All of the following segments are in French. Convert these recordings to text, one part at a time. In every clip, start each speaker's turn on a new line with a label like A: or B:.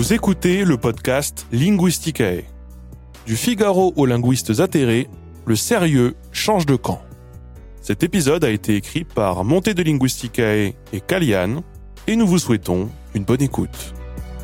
A: Vous écoutez le podcast Linguisticae. Du Figaro aux linguistes atterrés, le sérieux change de camp. Cet épisode a été écrit par Monte de Linguisticae et Kalian, et nous vous souhaitons une bonne écoute.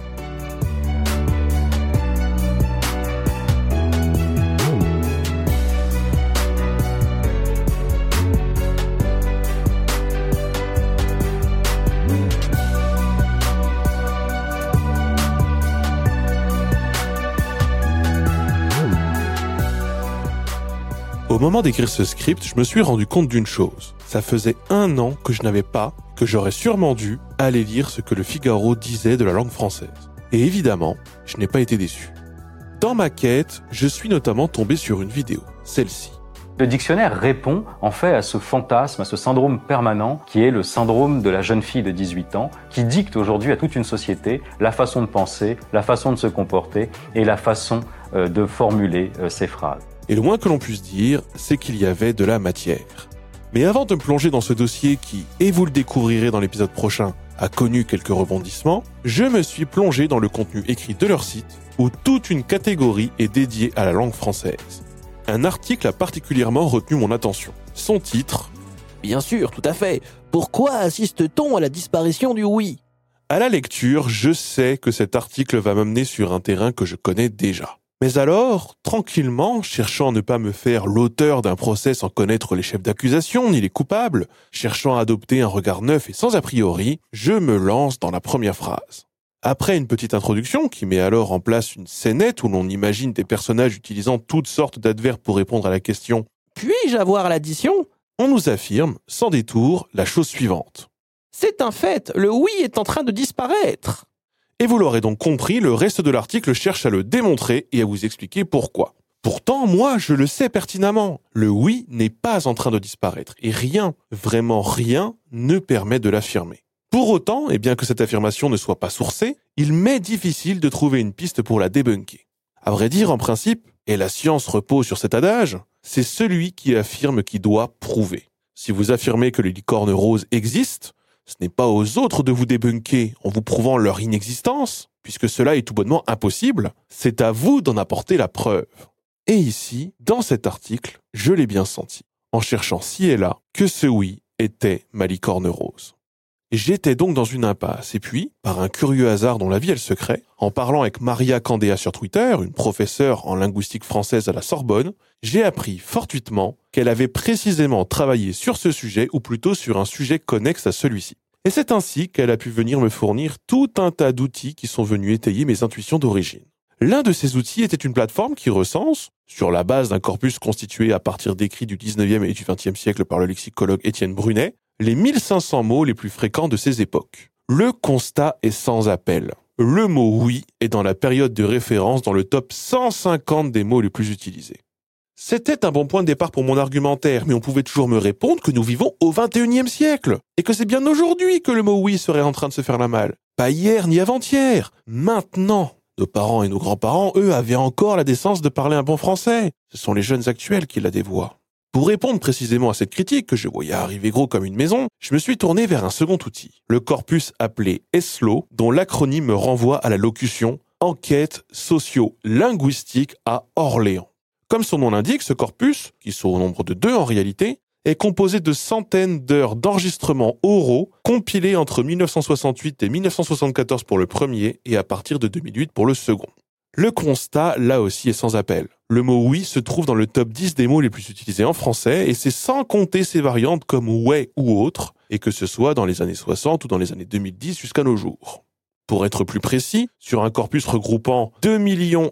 A: Au moment d'écrire ce script, je me suis rendu compte d'une chose. Ça faisait 1 an que je n'avais pas, que j'aurais sûrement dû, aller lire ce que le Figaro disait de la langue française. Et évidemment, je n'ai pas été déçu. Dans ma quête, je suis notamment tombé sur une vidéo, celle-ci.
B: Le dictionnaire répond en fait à ce fantasme, à ce syndrome permanent qui est le syndrome de la jeune fille de 18 ans qui dicte aujourd'hui à toute une société la façon de penser, la façon de se comporter et la façon de formuler ses phrases.
A: Et le moins que l'on puisse dire, c'est qu'il y avait de la matière. Mais avant de me plonger dans ce dossier qui, et vous le découvrirez dans l'épisode prochain, a connu quelques rebondissements, je me suis plongé dans le contenu écrit de leur site, où toute une catégorie est dédiée à la langue française. Un article a particulièrement retenu mon attention. Son titre...
C: Bien sûr, tout à fait. Pourquoi assiste-t-on à la disparition du oui ?
A: À la lecture, je sais que cet article va m'amener sur un terrain que je connais déjà. Mais alors, tranquillement, cherchant à ne pas me faire l'auteur d'un procès sans connaître les chefs d'accusation ni les coupables, cherchant à adopter un regard neuf et sans a priori, je me lance dans la première phrase. Après une petite introduction qui met alors en place une scénette où l'on imagine des personnages utilisant toutes sortes d'adverbes pour répondre à la question «
C: Puis-je avoir l'addition ?»
A: on nous affirme, sans détour, la chose suivante.
C: C'est un fait, le oui est en train de disparaître.
A: Et vous l'aurez donc compris, le reste de l'article cherche à le démontrer et à vous expliquer pourquoi. Pourtant, moi, je le sais pertinemment. Le oui n'est pas en train de disparaître et rien, vraiment rien, ne permet de l'affirmer. Pour autant, et bien que cette affirmation ne soit pas sourcée, il m'est difficile de trouver une piste pour la débunker. À vrai dire, en principe, et la science repose sur cet adage, c'est celui qui affirme qui doit prouver. Si vous affirmez que les licornes roses existent, ce n'est pas aux autres de vous débunker en vous prouvant leur inexistence, puisque cela est tout bonnement impossible, c'est à vous d'en apporter la preuve. Et ici, dans cet article, je l'ai bien senti, en cherchant ci et là, que ce oui était ma licorne rose. J'étais donc dans une impasse, et puis, par un curieux hasard dont la vie est le secret, en parlant avec Maria Candéa sur Twitter, une professeure en linguistique française à la Sorbonne, j'ai appris fortuitement qu'elle avait précisément travaillé sur ce sujet, ou plutôt sur un sujet connexe à celui-ci. Et c'est ainsi qu'elle a pu venir me fournir tout un tas d'outils qui sont venus étayer mes intuitions d'origine. L'un de ces outils était une plateforme qui recense, sur la base d'un corpus constitué à partir d'écrits du 19e et du 20e siècle par le lexicologue Étienne Brunet, les 1500 mots les plus fréquents de ces époques. Le constat est sans appel. Le mot « oui » est dans la période de référence dans le top 150 des mots les plus utilisés. C'était un bon point de départ pour mon argumentaire, mais on pouvait toujours me répondre que nous vivons au 21e siècle, et que c'est bien aujourd'hui que le mot « oui » serait en train de se faire la malle. Pas hier ni avant-hier, maintenant. Nos parents et nos grands-parents, eux, avaient encore la décence de parler un bon français. Ce sont les jeunes actuels qui la dévoient. Pour répondre précisément à cette critique, que je voyais arriver gros comme une maison, je me suis tourné vers un second outil, le corpus appelé ESLO, dont l'acronyme me renvoie à la locution « Enquête socio-linguistique à Orléans ». Comme son nom l'indique, ce corpus, qui sont au nombre de 2 en réalité, est composé de centaines d'heures d'enregistrements oraux compilés entre 1968 et 1974 pour le premier et à partir de 2008 pour le second. Le constat, là aussi, est sans appel. Le mot « oui » se trouve dans le top 10 des mots les plus utilisés en français, et c'est sans compter ses variantes comme « ouais » ou autres, et que ce soit dans les années 60 ou dans les années 2010 jusqu'à nos jours. Pour être plus précis, sur un corpus regroupant 2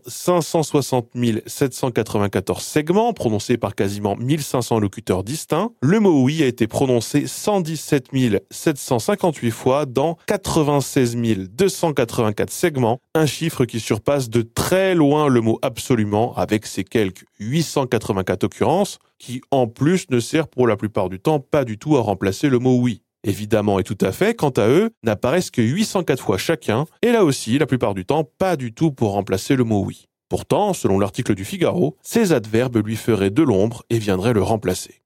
A: 560 794 segments prononcés par quasiment 1500 locuteurs distincts, le mot « oui » a été prononcé 117 758 fois dans 96 284 segments, un chiffre qui surpasse de très loin le mot « absolument » avec ses quelques 884 occurrences, qui en plus ne sert pour la plupart du temps pas du tout à remplacer le mot « oui ». Évidemment et tout à fait, quant à eux, n'apparaissent que 804 fois chacun, et là aussi, la plupart du temps, pas du tout pour remplacer le mot « oui ». Pourtant, selon l'article du Figaro, ces adverbes lui feraient de l'ombre et viendraient le remplacer.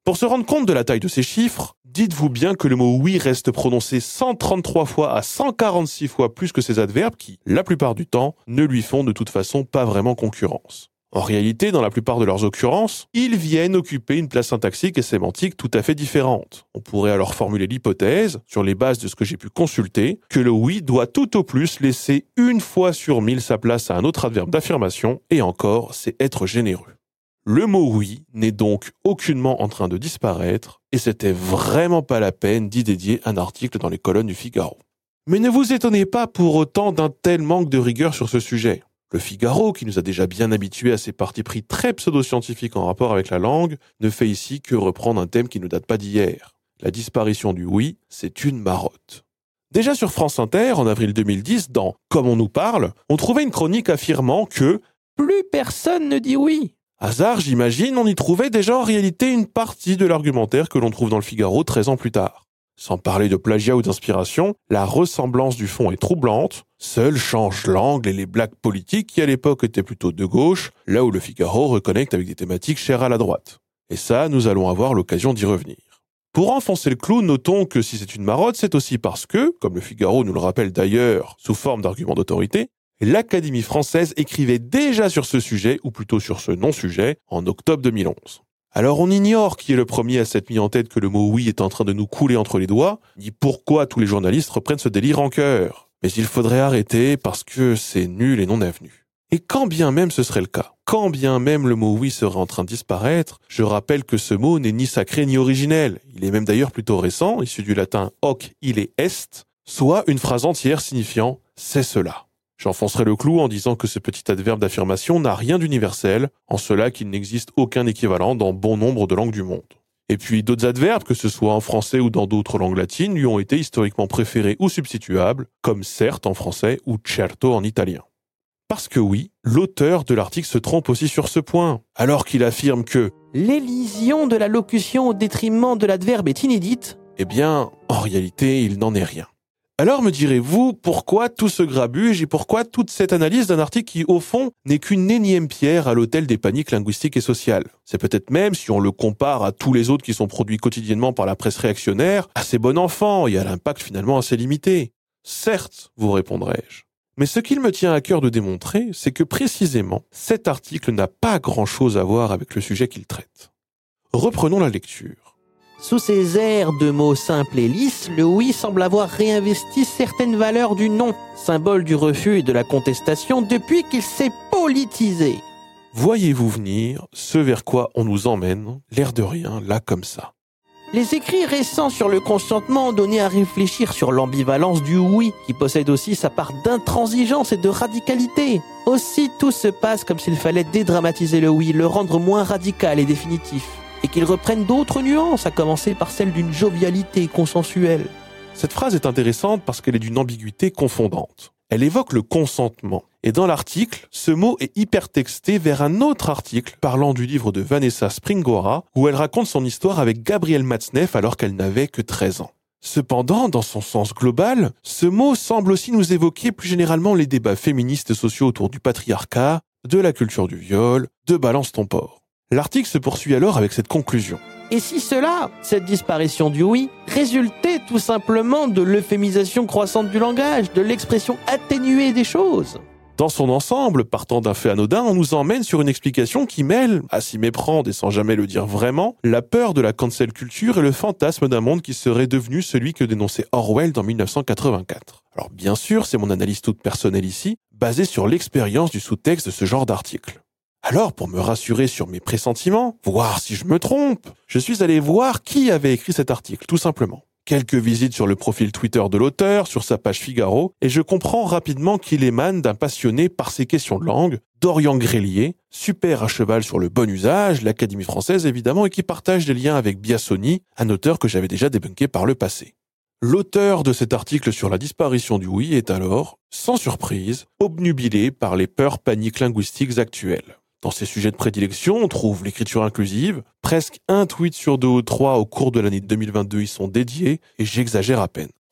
A: Pour se rendre compte de la taille de ces chiffres, dites-vous bien que le mot oui reste prononcé 133 fois à 146 fois plus que ses adverbes qui, la plupart du temps, ne lui font de toute façon pas vraiment concurrence. En réalité, dans la plupart de leurs occurrences, ils viennent occuper une place syntaxique et sémantique tout à fait différente. On pourrait alors formuler l'hypothèse, sur les bases de ce que j'ai pu consulter, que le oui doit tout au plus laisser 1 fois sur 1000 sa place à un autre adverbe d'affirmation, et encore, c'est être généreux. Le mot oui n'est donc aucunement en train de disparaître, et c'était vraiment pas la peine d'y dédier un article dans les colonnes du Figaro. Mais ne vous étonnez pas pour autant d'un tel manque de rigueur sur ce sujet. Le Figaro, qui nous a déjà bien habitués à ses partis pris très pseudo-scientifiques en rapport avec la langue, ne fait ici que reprendre un thème qui ne date pas d'hier. La disparition du oui, c'est une marotte. Déjà sur France Inter, en avril 2010, dans « Comme on nous parle », on trouvait une chronique affirmant que « plus personne ne dit oui ». Hasard, j'imagine, on y trouvait déjà en réalité une partie de l'argumentaire que l'on trouve dans le Figaro 13 ans plus tard. Sans parler de plagiat ou d'inspiration, la ressemblance du fond est troublante. Seuls changent l'angle et les blagues politiques qui à l'époque étaient plutôt de gauche, là où le Figaro reconnecte avec des thématiques chères à la droite. Et ça, nous allons avoir l'occasion d'y revenir. Pour enfoncer le clou, notons que si c'est une marotte, c'est aussi parce que, comme le Figaro nous le rappelle d'ailleurs sous forme d'argument d'autorité, l'Académie française écrivait déjà sur ce sujet, ou plutôt sur ce non-sujet, en octobre 2011. Alors on ignore qui est le premier à s'être mis en tête que le mot oui est en train de nous couler entre les doigts, ni pourquoi tous les journalistes reprennent ce délire en cœur. Mais il faudrait arrêter parce que c'est nul et non avenu. Et quand bien même ce serait le cas, quand bien même le mot oui serait en train de disparaître, je rappelle que ce mot n'est ni sacré ni originel. Il est même d'ailleurs plutôt récent, issu du latin hoc ille est, soit une phrase entière signifiant c'est cela. J'enfoncerai le clou en disant que ce petit adverbe d'affirmation n'a rien d'universel, en cela qu'il n'existe aucun équivalent dans bon nombre de langues du monde. Et puis d'autres adverbes, que ce soit en français ou dans d'autres langues latines, lui ont été historiquement préférés ou substituables, comme certes en français ou certo en italien. Parce que oui, l'auteur de l'article se trompe aussi sur ce point, alors qu'il affirme que « l'élision de la locution au détriment de l'adverbe est inédite », eh bien, en réalité, il n'en est rien. Alors me direz-vous, pourquoi tout ce grabuge et pourquoi toute cette analyse d'un article qui, au fond, n'est qu'une énième pierre à l'autel des paniques linguistiques et sociales? C'est peut-être même, si on le compare à tous les autres qui sont produits quotidiennement par la presse réactionnaire, assez bon enfant et à l'impact finalement assez limité. Certes, vous répondrai-je. Mais ce qu'il me tient à cœur de démontrer, c'est que précisément, cet article n'a pas grand-chose à voir avec le sujet qu'il traite. Reprenons la lecture.
C: Sous ses airs de mots simples et lisses, le oui semble avoir réinvesti certaines valeurs du non, symbole du refus et de la contestation depuis qu'il s'est politisé.
A: Voyez-vous venir ce vers quoi on nous emmène, l'air de rien, là comme ça.
C: Les écrits récents sur le consentement ont donné à réfléchir sur l'ambivalence du oui, qui possède aussi sa part d'intransigeance et de radicalité. Aussi, tout se passe comme s'il fallait dédramatiser le oui, le rendre moins radical et définitif, et qu'il reprenne d'autres nuances, à commencer par celle d'une jovialité consensuelle.
A: Cette phrase est intéressante parce qu'elle est d'une ambiguïté confondante. Elle évoque le consentement. Et dans l'article, ce mot est hypertexté vers un autre article parlant du livre de Vanessa Springora, où elle raconte son histoire avec Gabriel Matzneff alors qu'elle n'avait que 13 ans. Cependant, dans son sens global, ce mot semble aussi nous évoquer plus généralement les débats féministes et sociaux autour du patriarcat, de la culture du viol, de Balance ton porc. L'article se poursuit alors avec cette conclusion.
C: Et si cela, cette disparition du oui, résultait tout simplement de l'euphémisation croissante du langage, de l'expression atténuée des choses?
A: Dans son ensemble, partant d'un fait anodin, on nous emmène sur une explication qui mêle, à s'y méprendre et sans jamais le dire vraiment, la peur de la cancel culture et le fantasme d'un monde qui serait devenu celui que dénonçait Orwell dans 1984. Alors bien sûr, c'est mon analyse toute personnelle ici, basée sur l'expérience du sous-texte de ce genre d'article. Alors, pour me rassurer sur mes pressentiments, voir si je me trompe, je suis allé voir qui avait écrit cet article, tout simplement. Quelques visites sur le profil Twitter de l'auteur, sur sa page Figaro, et je comprends rapidement qu'il émane d'un passionné par ces questions de langue, Dorian Grélier, super à cheval sur le bon usage, l'Académie française évidemment, et qui partage des liens avec Biasoni, un auteur que j'avais déjà débunké par le passé. L'auteur de cet article sur la disparition du oui est alors, sans surprise, obnubilé par les peurs paniques linguistiques actuelles. Dans ses sujets de prédilection, on trouve l'écriture inclusive. Presque un tweet sur 2 ou 3 au cours de l'année 2022 y sont dédiés, et j'exagère à peine.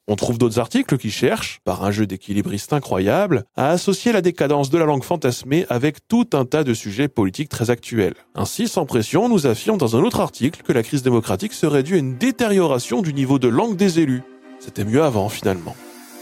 A: On trouve d'autres articles qui cherchent, par un jeu d'équilibriste incroyable, à associer la décadence de la langue fantasmée avec tout un tas de sujets politiques très actuels. Ainsi, Sans Pression nous affirme dans un autre article que la crise démocratique serait due à une détérioration du niveau de langue des élus. C'était mieux avant, finalement.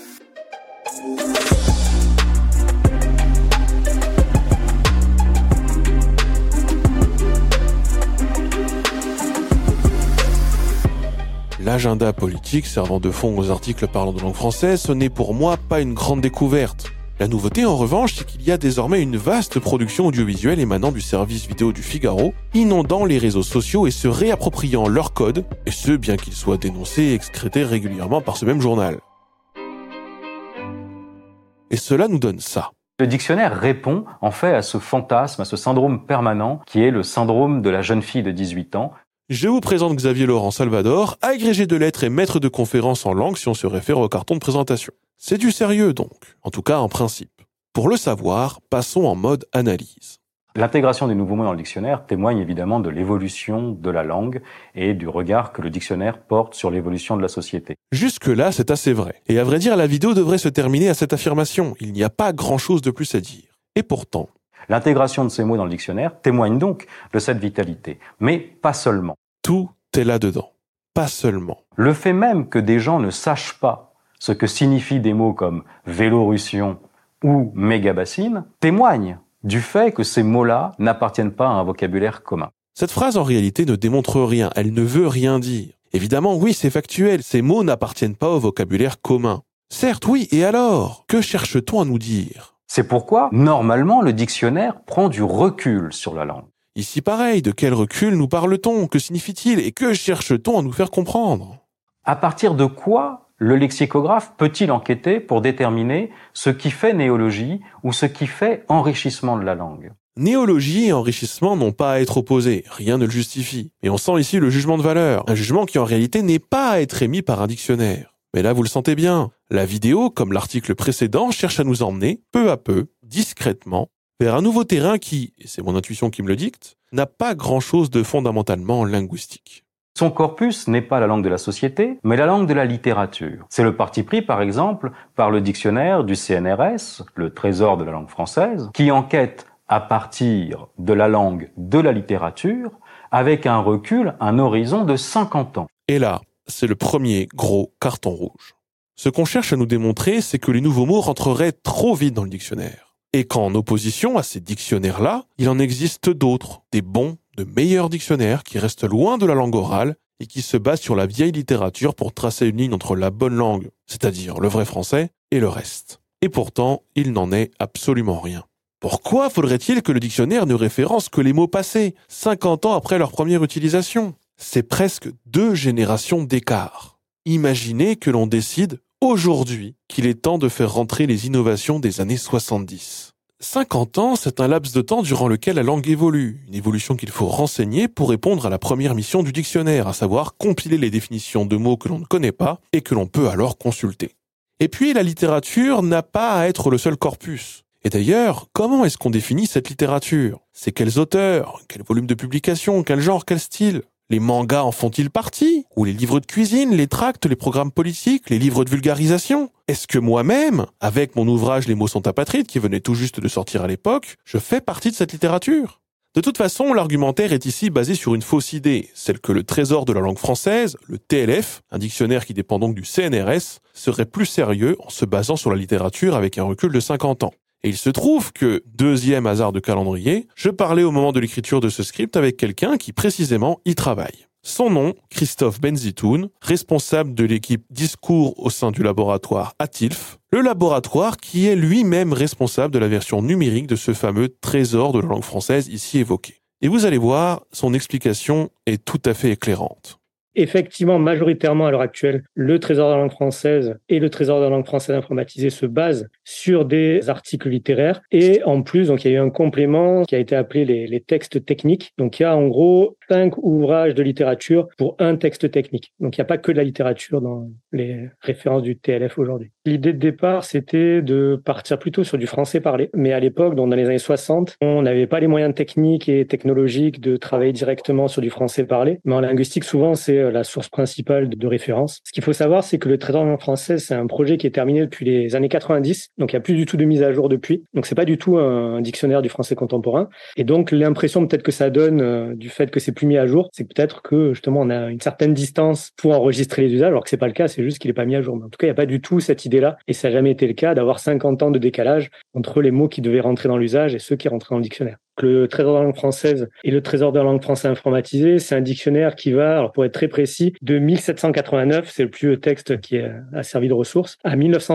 A: L'agenda politique servant de fond aux articles parlant de langue française, ce n'est pour moi pas une grande découverte. La nouveauté en revanche, c'est qu'il y a désormais une vaste production audiovisuelle émanant du service vidéo du Figaro, inondant les réseaux sociaux et se réappropriant leurs codes, et ce bien qu'ils soient dénoncés et excrétés régulièrement par ce même journal. Et cela nous donne ça.
B: Le dictionnaire répond en fait à ce fantasme, à ce syndrome permanent qui est le syndrome de la jeune fille de 18 ans.
A: Je vous présente Xavier Laurent Salvador, agrégé de lettres et maître de conférences en langue si on se réfère au carton de présentation. C'est du sérieux donc, en tout cas en principe. Pour le savoir, passons en mode analyse.
B: L'intégration des nouveaux mots dans le dictionnaire témoigne évidemment de l'évolution de la langue et du regard que le dictionnaire porte sur l'évolution de la société.
A: Jusque-là, c'est assez vrai. Et à vrai dire, la vidéo devrait se terminer à cette affirmation. Il n'y a pas grand-chose de plus à dire. Et pourtant,
B: l'intégration de ces mots dans le dictionnaire témoigne donc de cette vitalité. Mais pas seulement.
A: Tout est là-dedans. Pas seulement.
B: Le fait même que des gens ne sachent pas ce que signifient des mots comme vélorussion ou mégabassine témoigne du fait que ces mots-là n'appartiennent pas à un vocabulaire commun.
A: Cette phrase en réalité ne démontre rien, elle ne veut rien dire. Évidemment, oui, c'est factuel, ces mots n'appartiennent pas au vocabulaire commun. Certes, oui, et alors? Que cherche-t-on à nous dire?
B: C'est pourquoi, normalement, le dictionnaire prend du recul sur la langue.
A: Ici pareil, de quel recul nous parle-t-on? Que signifie-t-il? Et que cherche-t-on à nous faire comprendre?
B: À partir de quoi le lexicographe peut-il enquêter pour déterminer ce qui fait néologie ou ce qui fait enrichissement de la langue?
A: Néologie et enrichissement n'ont pas à être opposés, rien ne le justifie. Et on sent ici le jugement de valeur, un jugement qui en réalité n'est pas à être émis par un dictionnaire. Mais là, vous le sentez bien, la vidéo, comme l'article précédent, cherche à nous emmener, peu à peu, discrètement, vers un nouveau terrain qui, et c'est mon intuition qui me le dicte, n'a pas grand-chose de fondamentalement linguistique.
B: Son corpus n'est pas la langue de la société, mais la langue de la littérature. C'est le parti pris, par exemple, par le dictionnaire du CNRS, le Trésor de la langue française, qui enquête à partir de la langue de la littérature, avec un recul, un horizon de 50 ans.
A: Et là, c'est le premier gros carton rouge. Ce qu'on cherche à nous démontrer, c'est que les nouveaux mots rentreraient trop vite dans le dictionnaire. Et qu'en opposition à ces dictionnaires-là, il en existe d'autres, des bons, de meilleurs dictionnaires qui restent loin de la langue orale et qui se basent sur la vieille littérature pour tracer une ligne entre la bonne langue, c'est-à-dire le vrai français, et le reste. Et pourtant, il n'en est absolument rien. Pourquoi faudrait-il que le dictionnaire ne référence que les mots passés, 50 ans après leur première utilisation? C'est presque 2 générations d'écart. Imaginez que l'on décide aujourd'hui qu'il est temps de faire rentrer les innovations des années 70. 50 ans, c'est un laps de temps durant lequel la langue évolue, une évolution qu'il faut renseigner pour répondre à la première mission du dictionnaire, à savoir compiler les définitions de mots que l'on ne connaît pas et que l'on peut alors consulter. Et puis, la littérature n'a pas à être le seul corpus. Et d'ailleurs, comment est-ce qu'on définit cette littérature? C'est quels auteurs? Quel volume de publication? Quel genre? Quel style? Les mangas en font-ils partie? Ou les livres de cuisine, les tracts, les programmes politiques, les livres de vulgarisation? Est-ce que moi-même, avec mon ouvrage Les mots sont apatrides, qui venait tout juste de sortir à l'époque, je fais partie de cette littérature? De toute façon, l'argumentaire est ici basé sur une fausse idée, celle que le Trésor de la langue française, le TLF, un dictionnaire qui dépend donc du CNRS, serait plus sérieux en se basant sur la littérature avec un recul de 50 ans. Et il se trouve que, deuxième hasard de calendrier, je parlais au moment de l'écriture de ce script avec quelqu'un qui précisément y travaille. Son nom, Christophe Benzitoun, responsable de l'équipe Discours au sein du laboratoire ATILF, le laboratoire qui est lui-même responsable de la version numérique de ce fameux trésor de la langue française ici évoqué. Et vous allez voir, son explication est tout à fait éclairante.
D: Effectivement, majoritairement à l'heure actuelle, le Trésor de la langue française et le Trésor de la langue française informatisée se basent sur des articles littéraires. Et en plus, donc, il y a eu un complément qui a été appelé les textes techniques. Donc, il y a en gros 5 ouvrages de littérature pour un texte technique. Donc, il n'y a pas que de la littérature dans les références du TLF aujourd'hui. L'idée de départ, c'était de partir plutôt sur du français parlé. Mais à l'époque, donc dans les années 60, on n'avait pas les moyens techniques et technologiques de travailler directement sur du français parlé. Mais en linguistique, souvent, c'est la source principale de référence. Ce qu'il faut savoir, c'est que le Trésor de la langue française, c'est un projet qui est terminé depuis les années 90. Donc, il n'y a plus du tout de mise à jour depuis. Donc, c'est pas du tout un dictionnaire du français contemporain. Et donc, l'impression peut-être que ça donne du fait que c'est plus mis à jour, c'est peut-être que justement, on a une certaine distance pour enregistrer les usages, alors que c'est pas le cas, c'est juste qu'il est pas mis à jour. Mais en tout cas, il n'y a pas du tout cette idée-là, et ça n'a jamais été le cas d'avoir 50 ans de décalage entre les mots qui devaient rentrer dans l'usage et ceux qui rentraient dans le dictionnaire. Le Trésor de la langue française et le Trésor de la langue française informatisée, c'est un dictionnaire qui va, alors pour être très précis, de 1789, c'est le plus vieux texte qui a servi de ressource, à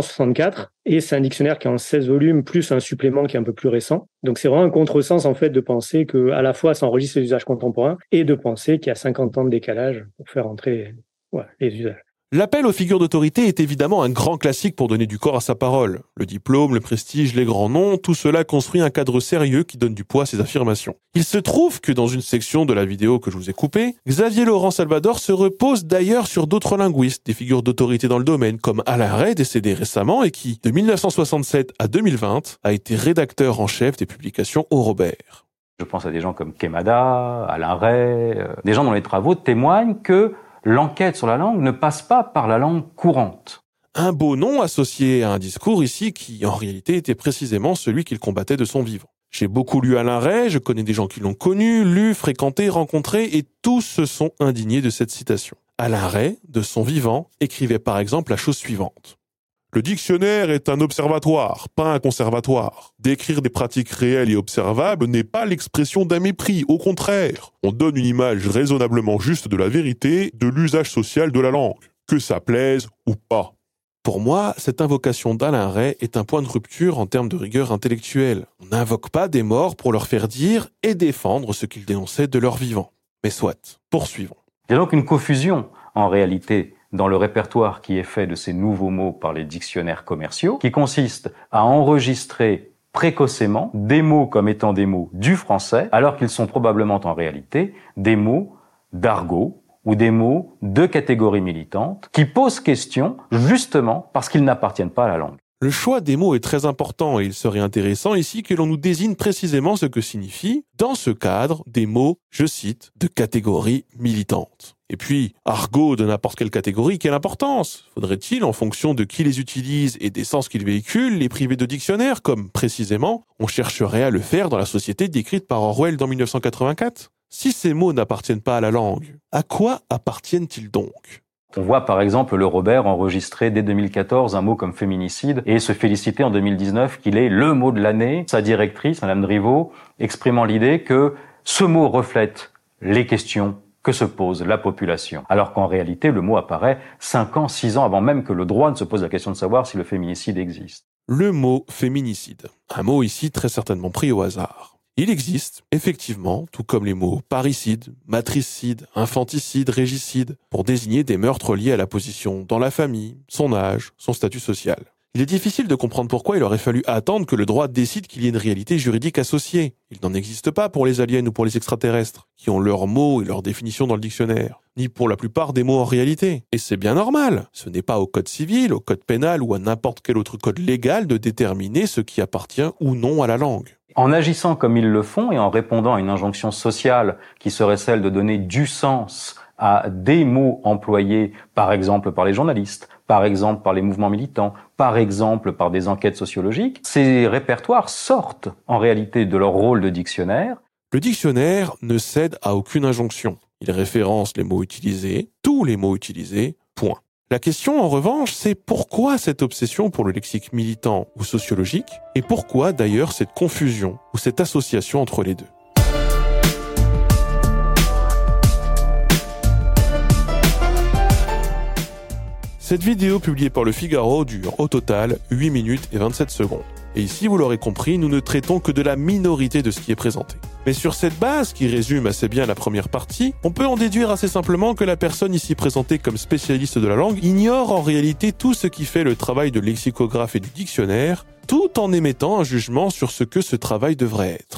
D: 1964. Et c'est un dictionnaire qui est en 16 volumes, plus un supplément qui est un peu plus récent. Donc c'est vraiment un contresens, en fait, de penser que à la fois ça enregistre les usages contemporains et de penser qu'il y a 50 ans de décalage pour faire entrer les usages.
A: L'appel aux figures d'autorité est évidemment un grand classique pour donner du corps à sa parole. Le diplôme, le prestige, les grands noms, tout cela construit un cadre sérieux qui donne du poids à ses affirmations. Il se trouve que dans une section de la vidéo que je vous ai coupée, Xavier Laurent Salvador se repose d'ailleurs sur d'autres linguistes, des figures d'autorité dans le domaine, comme Alain Ray, décédé récemment et qui, de 1967 à 2020, a été rédacteur en chef des publications Au Robert.
B: Je pense à des gens comme Quémada, Alain Ray, des gens dont les travaux témoignent que l'enquête sur la langue ne passe pas par la langue courante.
A: Un beau nom associé à un discours ici qui, en réalité, était précisément celui qu'il combattait de son vivant. J'ai beaucoup lu Alain Ray, je connais des gens qui l'ont connu, lu, fréquenté, rencontré, et tous se sont indignés de cette citation. Alain Ray, de son vivant, écrivait par exemple la chose suivante. Le dictionnaire est un observatoire, pas un conservatoire. Décrire des pratiques réelles et observables n'est pas l'expression d'un mépris, au contraire. On donne une image raisonnablement juste de la vérité, de l'usage social de la langue, que ça plaise ou pas. Pour moi, cette invocation d'Alain Ray est un point de rupture en termes de rigueur intellectuelle. On n'invoque pas des morts pour leur faire dire et défendre ce qu'ils dénonçaient de leur vivant. Mais soit, poursuivons.
B: Il y a donc une confusion, en réalité, dans le répertoire qui est fait de ces nouveaux mots par les dictionnaires commerciaux, qui consiste à enregistrer précocement des mots comme étant des mots du français, alors qu'ils sont probablement en réalité des mots d'argot ou des mots de catégorie militante, qui posent question justement parce qu'ils n'appartiennent pas à la langue.
A: Le choix des mots est très important et il serait intéressant ici que l'on nous désigne précisément ce que signifient, dans ce cadre, des mots, je cite, de catégorie militante. Et puis, argot de n'importe quelle catégorie, quelle importance ? Faudrait-il, en fonction de qui les utilise et des sens qu'ils véhiculent, les priver de dictionnaire, comme, précisément, on chercherait à le faire dans la société décrite par Orwell dans 1984 ? Si ces mots n'appartiennent pas à la langue, à quoi appartiennent-ils donc ?
B: On voit par exemple le Robert enregistrer dès 2014 un mot comme féminicide et se féliciter en 2019 qu'il est le mot de l'année. Sa directrice, Madame Driveau, exprimant l'idée que ce mot reflète les questions que se pose la population. Alors qu'en réalité, le mot apparaît 5 ans, 6 ans avant même que le droit ne se pose la question de savoir si le féminicide existe.
A: Le mot féminicide. Un mot ici très certainement pris au hasard. Il existe, effectivement, tout comme les mots parricide, matricide, infanticide, régicide, pour désigner des meurtres liés à la position dans la famille, son âge, son statut social. Il est difficile de comprendre pourquoi il aurait fallu attendre que le droit décide qu'il y ait une réalité juridique associée. Il n'en existe pas pour les aliens ou pour les extraterrestres, qui ont leurs mots et leurs définitions dans le dictionnaire, ni pour la plupart des mots en réalité. Et c'est bien normal. Ce n'est pas au code civil, au code pénal ou à n'importe quel autre code légal de déterminer ce qui appartient ou non à la langue.
B: En agissant comme ils le font et en répondant à une injonction sociale qui serait celle de donner du sens à des mots employés, par exemple par les journalistes, par exemple par les mouvements militants, par exemple par des enquêtes sociologiques, ces répertoires sortent en réalité de leur rôle de dictionnaire.
A: Le dictionnaire ne cède à aucune injonction. Il référence les mots utilisés, tous les mots utilisés, point. La question, en revanche, c'est pourquoi cette obsession pour le lexique militant ou sociologique, et pourquoi d'ailleurs cette confusion ou cette association entre les deux. Cette vidéo publiée par Le Figaro dure au total 8 minutes et 27 secondes. Et ici, vous l'aurez compris, nous ne traitons que de la minorité de ce qui est présenté. Mais sur cette base, qui résume assez bien la première partie, on peut en déduire assez simplement que la personne ici présentée comme spécialiste de la langue ignore en réalité tout ce qui fait le travail de lexicographe et du dictionnaire, tout en émettant un jugement sur ce que ce travail devrait être.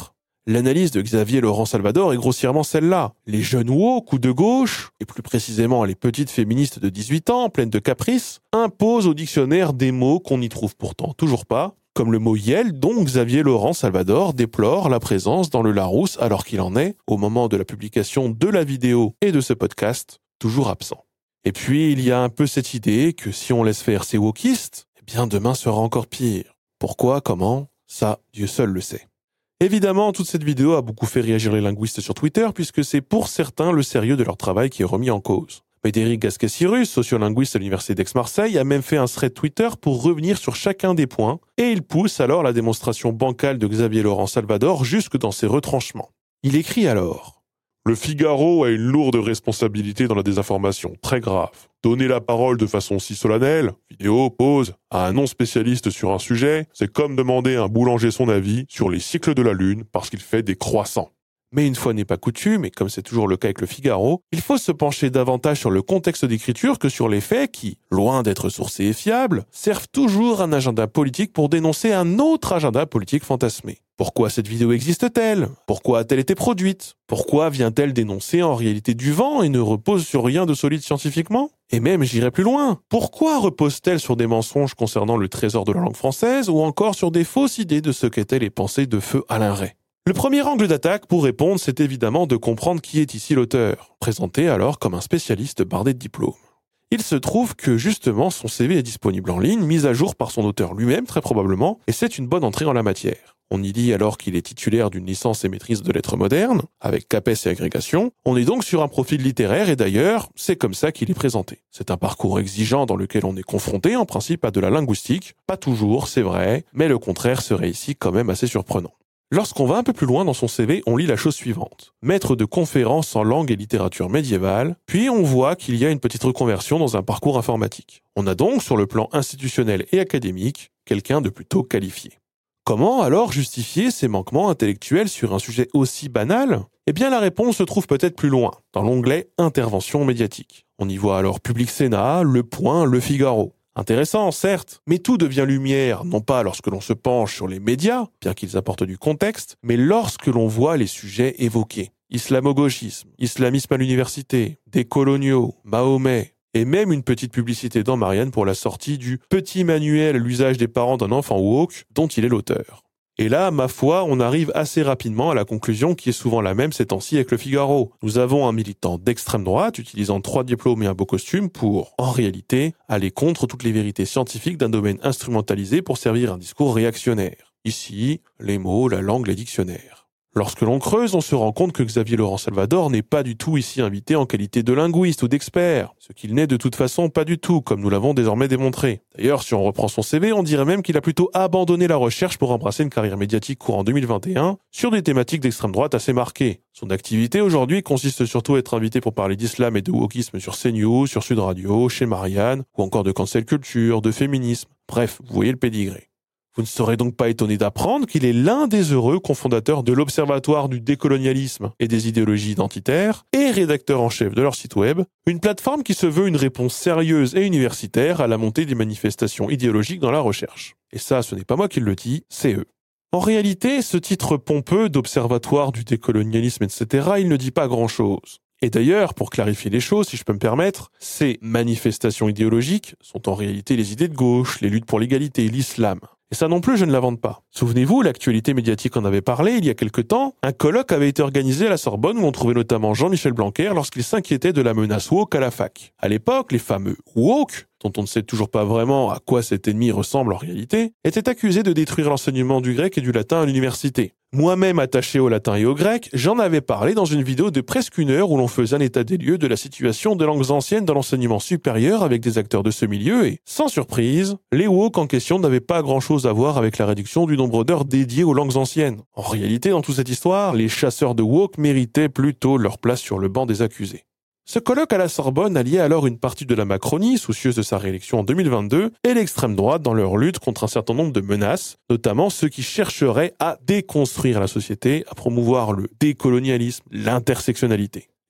A: L'analyse de Xavier Laurent Salvador est grossièrement celle-là. Les jeunes woke ou de gauche, et plus précisément les petites féministes de 18 ans, pleines de caprices, imposent au dictionnaire des mots qu'on n'y trouve pourtant toujours pas, comme le mot yel dont Xavier Laurent Salvador déplore la présence dans le Larousse alors qu'il en est, au moment de la publication de la vidéo et de ce podcast, toujours absent. Et puis il y a un peu cette idée que si on laisse faire ces wokistes, eh bien demain sera encore pire. Pourquoi, comment ? Ça, Dieu seul le sait. Évidemment, toute cette vidéo a beaucoup fait réagir les linguistes sur Twitter puisque c'est pour certains le sérieux de leur travail qui est remis en cause. Médéric Gasquet-Cyrus, sociolinguiste à l'université d'Aix-Marseille, a même fait un thread Twitter pour revenir sur chacun des points et il pousse alors la démonstration bancale de Xavier Laurent Salvador jusque dans ses retranchements. Il écrit alors « Le Figaro a une lourde responsabilité dans la désinformation, très grave. Donner la parole de façon si solennelle, vidéo, pause, à un non-spécialiste sur un sujet, c'est comme demander à un boulanger son avis sur les cycles de la Lune parce qu'il fait des croissants. » Mais une fois n'est pas coutume, et comme c'est toujours le cas avec le Figaro, il faut se pencher davantage sur le contexte d'écriture que sur les faits qui, loin d'être sourcés et fiables, servent toujours un agenda politique pour dénoncer un autre agenda politique fantasmé. Pourquoi cette vidéo existe-t-elle ? Pourquoi a-t-elle été produite ? Pourquoi vient-elle dénoncer en réalité du vent et ne repose sur rien de solide scientifiquement ? Et même, j'irai plus loin. Pourquoi repose-t-elle sur des mensonges concernant le trésor de la langue française ou encore sur des fausses idées de ce qu'étaient les pensées de feu Alain Ray ? Le premier angle d'attaque pour répondre, c'est évidemment de comprendre qui est ici l'auteur, présenté alors comme un spécialiste bardé de diplômes. Il se trouve que justement son CV est disponible en ligne, mis à jour par son auteur lui-même très probablement, et c'est une bonne entrée en la matière. On y lit alors qu'il est titulaire d'une licence et maîtrise de lettres modernes, avec CAPES et agrégation. On est donc sur un profil littéraire et d'ailleurs, c'est comme ça qu'il est présenté. C'est un parcours exigeant dans lequel on est confronté en principe à de la linguistique, pas toujours, c'est vrai, mais le contraire serait ici quand même assez surprenant. Lorsqu'on va un peu plus loin dans son CV, on lit la chose suivante. Maître de conférences en langue et littérature médiévale, puis on voit qu'il y a une petite reconversion dans un parcours informatique. On a donc, sur le plan institutionnel et académique, quelqu'un de plutôt qualifié. Comment alors justifier ces manquements intellectuels sur un sujet aussi banal ? Eh bien la réponse se trouve peut-être plus loin, dans l'onglet « Intervention médiatique ». On y voit alors Public Sénat, Le Point, Le Figaro. Intéressant, certes, mais tout devient lumière, non pas lorsque l'on se penche sur les médias, bien qu'ils apportent du contexte, mais lorsque l'on voit les sujets évoqués. Islamo-gauchisme, islamisme à l'université, décoloniaux, Mahomet, et même une petite publicité dans Marianne pour la sortie du petit manuel à l'usage des parents d'un enfant woke dont il est l'auteur. Et là, ma foi, on arrive assez rapidement à la conclusion qui est souvent la même ces temps-ci avec le Figaro. Nous avons un militant d'extrême droite utilisant 3 diplômes et un beau costume pour, en réalité, aller contre toutes les vérités scientifiques d'un domaine instrumentalisé pour servir un discours réactionnaire. Ici, les mots, la langue, les dictionnaires. Lorsque l'on creuse, on se rend compte que Xavier Laurent Salvador n'est pas du tout ici invité en qualité de linguiste ou d'expert, ce qu'il n'est de toute façon pas du tout, comme nous l'avons désormais démontré. D'ailleurs, si on reprend son CV, on dirait même qu'il a plutôt abandonné la recherche pour embrasser une carrière médiatique courant 2021 sur des thématiques d'extrême droite assez marquées. Son activité aujourd'hui consiste surtout à être invité pour parler d'islam et de wokisme sur CNews, sur Sud Radio, chez Marianne, ou encore de cancel culture, de féminisme. Bref, vous voyez le pédigré. Vous ne serez donc pas étonné d'apprendre qu'il est l'un des heureux cofondateurs de l'Observatoire du décolonialisme et des idéologies identitaires et rédacteur en chef de leur site web, une plateforme qui se veut une réponse sérieuse et universitaire à la montée des manifestations idéologiques dans la recherche. Et ça, ce n'est pas moi qui le dis, c'est eux. En réalité, ce titre pompeux d'Observatoire du décolonialisme, etc., il ne dit pas grand-chose. Et d'ailleurs, pour clarifier les choses, si je peux me permettre, ces manifestations idéologiques sont en réalité les idées de gauche, les luttes pour l'égalité, l'islam. Et ça non plus, je ne l'invente pas. Souvenez-vous, l'actualité médiatique en avait parlé il y a quelque temps. Un colloque avait été organisé à la Sorbonne où on trouvait notamment Jean-Michel Blanquer lorsqu'il s'inquiétait de la menace woke à la fac. À l'époque, les fameux woke, dont on ne sait toujours pas vraiment à quoi cet ennemi ressemble en réalité, étaient accusés de détruire l'enseignement du grec et du latin à l'université. Moi-même attaché au latin et au grec, j'en avais parlé dans une vidéo de presque 1 heure où l'on faisait un état des lieux de la situation des langues anciennes dans l'enseignement supérieur avec des acteurs de ce milieu et, sans surprise, les woke en question n'avaient pas grand-chose à voir avec la réduction du nombre d'heures dédiées aux langues anciennes. En réalité, dans toute cette histoire, les chasseurs de woke méritaient plutôt leur place sur le banc des accusés. Ce colloque à la Sorbonne alliait alors une partie de la Macronie, soucieuse de sa réélection en 2022, et l'extrême droite dans leur lutte contre un certain nombre de menaces, notamment ceux qui chercheraient à déconstruire la société, à promouvoir le décolonialisme, l'intersectionnalité.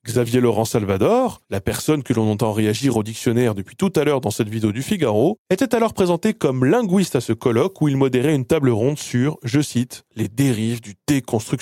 A: Xavier Laurent Salvador, la personne que l'on entend réagir au dictionnaire depuis tout à l'heure dans cette vidéo du Figaro, était alors présenté comme linguiste à ce colloque où il modérait une table ronde sur, je cite, « les dérives du déconstructionnisme ».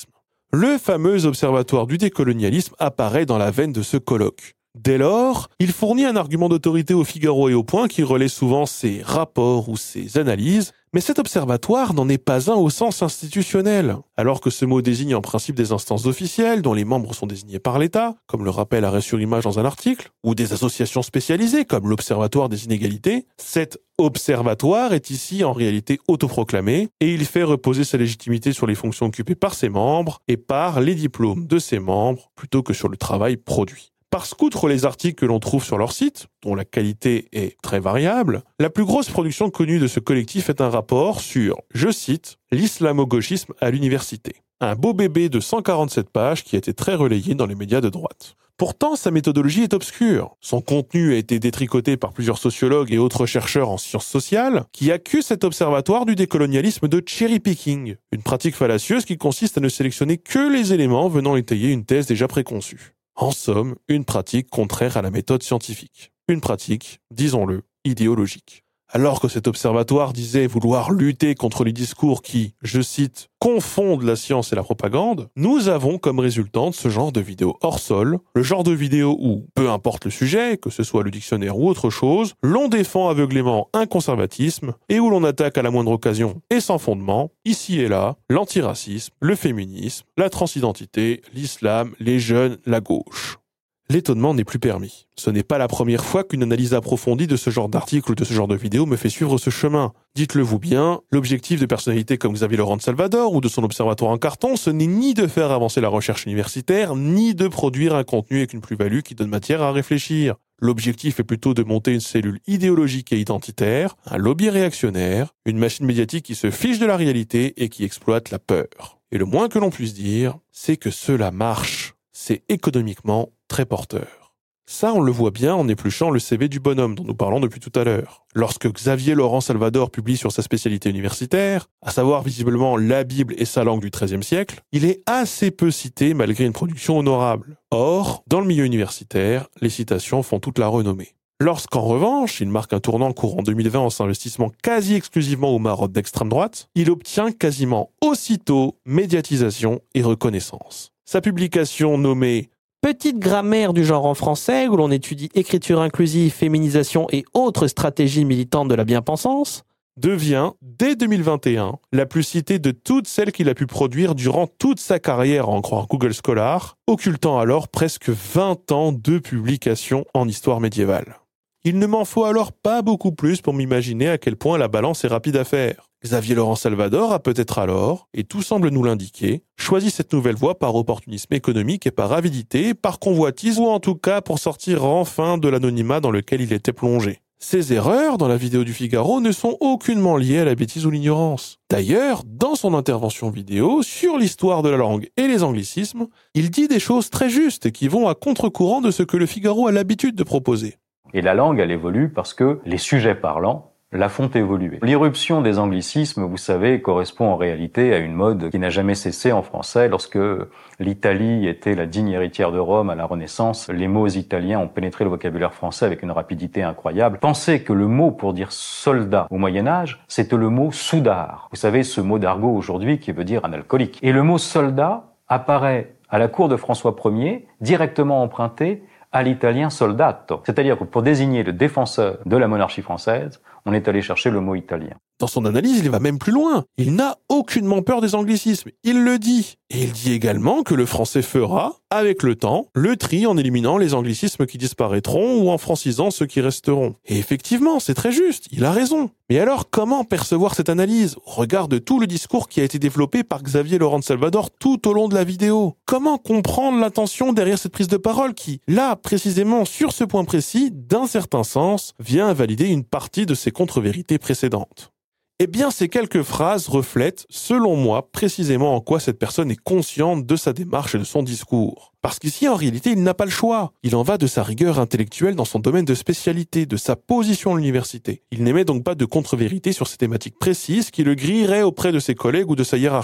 A: Le fameux observatoire du décolonialisme apparaît dans la veine de ce colloque. Dès lors, il fournit un argument d'autorité au Figaro et au Point qui relaie souvent ses rapports ou ses analyses, mais cet observatoire n'en est pas un au sens institutionnel. Alors que ce mot désigne en principe des instances officielles dont les membres sont désignés par l'État, comme le rappelle Arrêt sur Image dans un article, ou des associations spécialisées comme l'Observatoire des inégalités, cet observatoire est ici en réalité autoproclamé et il fait reposer sa légitimité sur les fonctions occupées par ses membres et par les diplômes de ses membres plutôt que sur le travail produit. Parce qu'outre les articles que l'on trouve sur leur site, dont la qualité est très variable, la plus grosse production connue de ce collectif est un rapport sur, je cite, « l'islamo-gauchisme à l'université ». Un beau bébé de 147 pages qui a été très relayé dans les médias de droite. Pourtant, sa méthodologie est obscure. Son contenu a été détricoté par plusieurs sociologues et autres chercheurs en sciences sociales qui accusent cet observatoire du décolonialisme de cherry-picking, une pratique fallacieuse qui consiste à ne sélectionner que les éléments venant étayer une thèse déjà préconçue. En somme, une pratique contraire à la méthode scientifique. Une pratique, disons-le, idéologique. Alors que cet observatoire disait vouloir lutter contre les discours qui, je cite, confondent la science et la propagande, nous avons comme résultante ce genre de vidéo hors sol, le genre de vidéo où, peu importe le sujet, que ce soit le dictionnaire ou autre chose, l'on défend aveuglément un conservatisme et où l'on attaque à la moindre occasion et sans fondement, ici et là, l'antiracisme, le féminisme, la transidentité, l'islam, les jeunes, la gauche. L'étonnement n'est plus permis. Ce n'est pas la première fois qu'une analyse approfondie de ce genre d'article ou de ce genre de vidéo me fait suivre ce chemin. Dites-le vous bien, l'objectif de personnalités comme Xavier Laurent Salvador ou de son observatoire en carton, ce n'est ni de faire avancer la recherche universitaire, ni de produire un contenu avec une plus-value qui donne matière à réfléchir. L'objectif est plutôt de monter une cellule idéologique et identitaire, un lobby réactionnaire, une machine médiatique qui se fiche de la réalité et qui exploite la peur. Et le moins que l'on puisse dire, c'est que cela marche. C'est économiquement très porteur. Ça, on le voit bien en épluchant le CV du bonhomme dont nous parlons depuis tout à l'heure. Lorsque Xavier Laurent Salvador publie sur sa spécialité universitaire, à savoir visiblement la Bible et sa langue du XIIIe siècle, il est assez peu cité malgré une production honorable. Or, dans le milieu universitaire, les citations font toute la renommée. Lorsqu'en revanche, il marque un tournant courant 2020 en s'investissant quasi exclusivement aux marottes d'extrême droite, il obtient quasiment aussitôt médiatisation et reconnaissance. Sa publication nommée
C: Petite grammaire du genre en français, où l'on étudie écriture inclusive, féminisation et autres stratégies militantes de la bien-pensance,
A: devient, dès 2021, la plus citée de toutes celles qu'il a pu produire durant toute sa carrière, à en croire Google Scholar, occultant alors presque 20 ans de publication en histoire médiévale. Il ne m'en faut alors pas beaucoup plus pour m'imaginer à quel point la balance est rapide à faire. Xavier Laurent Salvador a peut-être alors, et tout semble nous l'indiquer, choisi cette nouvelle voie par opportunisme économique et par avidité, par convoitise ou en tout cas pour sortir enfin de l'anonymat dans lequel il était plongé. Ces erreurs dans la vidéo du Figaro ne sont aucunement liées à la bêtise ou l'ignorance. D'ailleurs, dans son intervention vidéo sur l'histoire de la langue et les anglicismes, il dit des choses très justes et qui vont à contre-courant de ce que le Figaro a l'habitude de proposer.
B: Et la langue, elle évolue parce que les sujets parlants la font évoluer. L'irruption des anglicismes, vous savez, correspond en réalité à une mode qui n'a jamais cessé en français. Lorsque l'Italie était la digne héritière de Rome à la Renaissance, les mots italiens ont pénétré le vocabulaire français avec une rapidité incroyable. Pensez que le mot pour dire soldat au Moyen-Âge, c'était le mot soudard. Vous savez, ce mot d'argot aujourd'hui qui veut dire un alcoolique. Et le mot soldat apparaît à la cour de François Ier, directement emprunté à l'italien soldato. C'est-à-dire que pour désigner le défenseur de la monarchie française, on est allé chercher le mot italien.
A: Dans son analyse, il va même plus loin. Il n'a aucunement peur des anglicismes. Il le dit. Et il dit également que le français fera, avec le temps, le tri en éliminant les anglicismes qui disparaîtront ou en francisant ceux qui resteront. Et effectivement, c'est très juste. Il a raison. Mais alors, comment percevoir cette analyse au regard de tout le discours qui a été développé par Xavier Laurent Salvador tout au long de la vidéo? Comment comprendre l'intention derrière cette prise de parole qui, là, précisément sur ce point précis, d'un certain sens, vient valider une partie de ses contre-vérités précédentes? Eh bien, ces quelques phrases reflètent, selon moi, précisément en quoi cette personne est consciente de sa démarche et de son discours. Parce qu'ici, en réalité, il n'a pas le choix. Il en va de sa rigueur intellectuelle dans son domaine de spécialité, de sa position à l'université. Il n'émet donc pas de contre-vérité sur ces thématiques précises qui le grilleraient auprès de ses collègues ou de sa hiérarchie.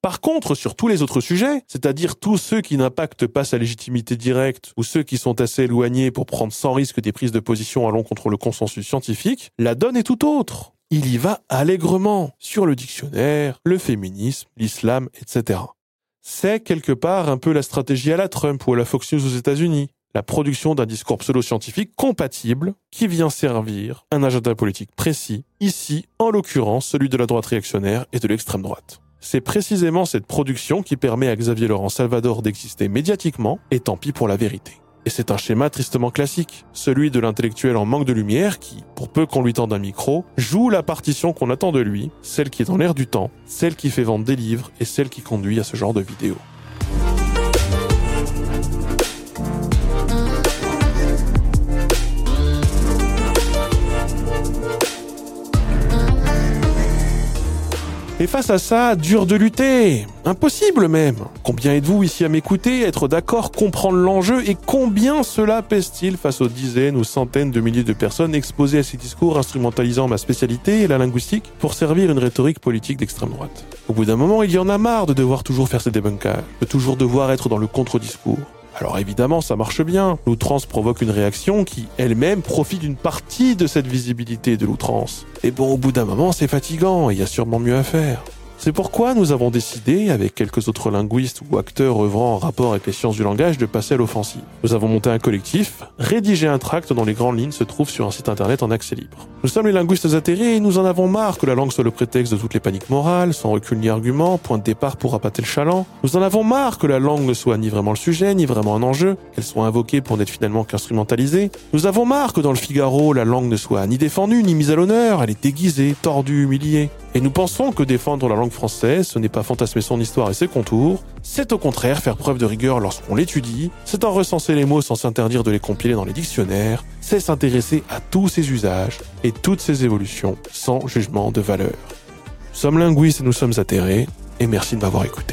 A: Par contre, sur tous les autres sujets, c'est-à-dire tous ceux qui n'impactent pas sa légitimité directe ou ceux qui sont assez éloignés pour prendre sans risque des prises de position allant contre le consensus scientifique, la donne est tout autre. Il y va allègrement sur le dictionnaire, le féminisme, l'islam, etc. C'est quelque part un peu la stratégie à la Trump ou à la Fox News aux États-Unis. La production d'un discours pseudo-scientifique compatible qui vient servir un agenda politique précis, ici, en l'occurrence, celui de la droite réactionnaire et de l'extrême droite. C'est précisément cette production qui permet à Xavier Laurent Salvador d'exister médiatiquement, et tant pis pour la vérité. Et c'est un schéma tristement classique, celui de l'intellectuel en manque de lumière qui, pour peu qu'on lui tende un micro, joue la partition qu'on attend de lui, celle qui est dans l'air du temps, celle qui fait vendre des livres et celle qui conduit à ce genre de vidéos. Et face à ça, dur de lutter. Impossible même. Combien êtes-vous ici à m'écouter, être d'accord, comprendre l'enjeu et combien cela pèse-t-il face aux dizaines ou centaines de milliers de personnes exposées à ces discours instrumentalisant ma spécialité et la linguistique pour servir une rhétorique politique d'extrême droite. Au bout d'un moment, il y en a marre de devoir toujours faire ces débunkages, de toujours devoir être dans le contre-discours. Alors évidemment, ça marche bien. L'outrance provoque une réaction qui, elle-même, profite d'une partie de cette visibilité de l'outrance. Et bon, au bout d'un moment, c'est fatigant et il y a sûrement mieux à faire. C'est pourquoi nous avons décidé, avec quelques autres linguistes ou acteurs œuvrant en rapport avec les sciences du langage, de passer à l'offensive. Nous avons monté un collectif, rédigé un tract dont les grandes lignes se trouvent sur un site internet en accès libre. Nous sommes les linguistes atterrés et nous en avons marre que la langue soit le prétexte de toutes les paniques morales, sans recul ni argument, point de départ pour appâter le chaland. Nous en avons marre que la langue ne soit ni vraiment le sujet, ni vraiment un enjeu, qu'elle soit invoquée pour n'être finalement qu'instrumentalisée. Nous avons marre que dans le Figaro, la langue ne soit ni défendue, ni mise à l'honneur, elle est déguisée, tordue, humiliée. Et nous pensons que défendre la langue française, ce n'est pas fantasmer son histoire et ses contours, c'est au contraire faire preuve de rigueur lorsqu'on l'étudie, c'est en recenser les mots sans s'interdire de les compiler dans les dictionnaires, c'est s'intéresser à tous ses usages et toutes ses évolutions sans jugement de valeur. Nous sommes linguistes et nous sommes atterrés, et merci de m'avoir écouté.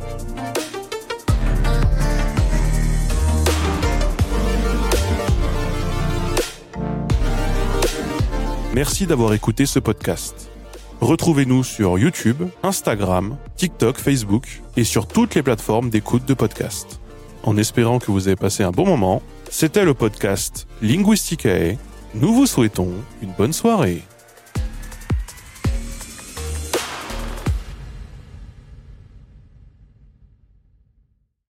A: Merci d'avoir écouté ce podcast. Retrouvez-nous sur YouTube, Instagram, TikTok, Facebook et sur toutes les plateformes d'écoute de podcasts. En espérant que vous avez passé un bon moment, c'était le podcast Linguisticae. Nous vous souhaitons une bonne soirée.